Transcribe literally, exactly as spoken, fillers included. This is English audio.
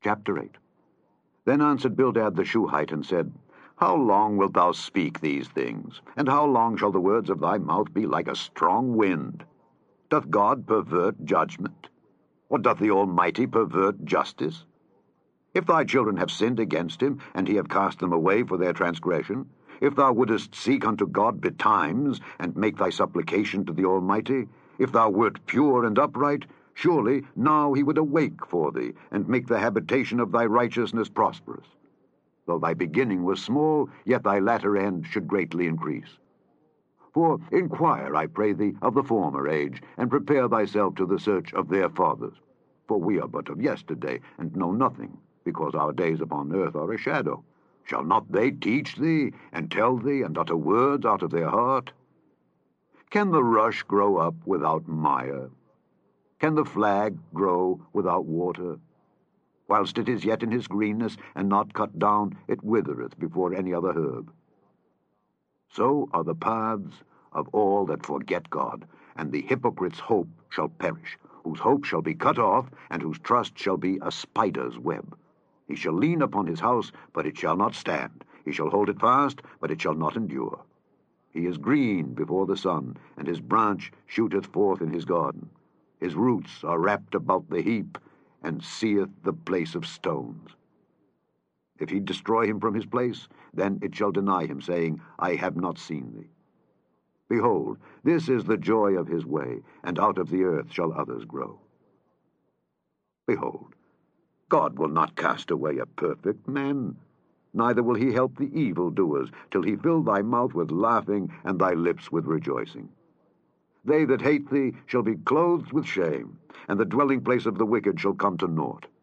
Chapter eight. Then answered Bildad the Shuhite, and said, How long wilt thou speak these things? And how long shall the words of thy mouth be like a strong wind? Doth God pervert judgment? Or doth the Almighty pervert justice? If thy children have sinned against him, and he have cast them away for their transgression, if thou wouldest seek unto God betimes, and make thy supplication to the Almighty, if thou wert pure and upright, surely now he would awake for thee, and make the habitation of thy righteousness prosperous. Though thy beginning was small, yet thy latter end should greatly increase. For inquire, I pray thee, of the former age, and prepare thyself to the search of their fathers. For we are but of yesterday, and know nothing, because our days upon earth are a shadow. Shall not they teach thee, and tell thee, and utter words out of their heart? Can the rush grow up without mire? Can the flag grow without water? Whilst it is yet in his greenness, and not cut down, it withereth before any other herb. So are the paths of all that forget God, and the hypocrite's hope shall perish, whose hope shall be cut off, and whose trust shall be a spider's web. He shall lean upon his house, but it shall not stand. He shall hold it fast, but it shall not endure. He is green before the sun, and his branch shooteth forth in his garden. His roots are wrapped about the heap, and seeth the place of stones. If he destroy him from his place, then it shall deny him, saying, I have not seen thee. Behold, this is the joy of his way, and out of the earth shall others grow. Behold, God will not cast away a perfect man, neither will he help the evildoers, till he fill thy mouth with laughing, and thy lips with rejoicing. They that hate thee shall be clothed with shame, and the dwelling place of the wicked shall come to naught.